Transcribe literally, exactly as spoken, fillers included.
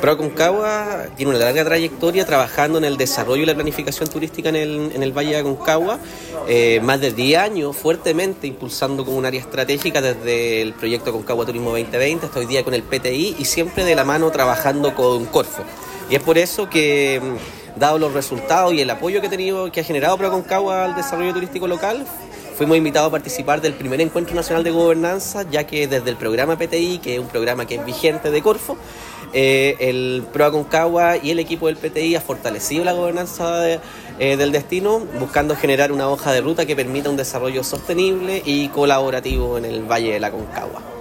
ProAconcagua tiene una larga trayectoria trabajando en el desarrollo y la planificación turística en el, en el Valle de Aconcagua, eh, más de diez años fuertemente impulsando como un área estratégica desde el proyecto Aconcagua Turismo veinte veinte hasta hoy día con el P T I y siempre de la mano trabajando con Corfo. Y es por eso que, dado los resultados y el apoyo que ha tenido, que ha generado ProAconcagua al desarrollo turístico local, fuimos invitados a participar del primer Encuentro Nacional de Gobernanza, ya que desde el programa P T I, que es un programa que es vigente de Corfo, eh, el ProAconcagua y el equipo del P T I ha fortalecido la gobernanza de, eh, del destino, buscando generar una hoja de ruta que permita un desarrollo sostenible y colaborativo en el Valle de la Aconcagua.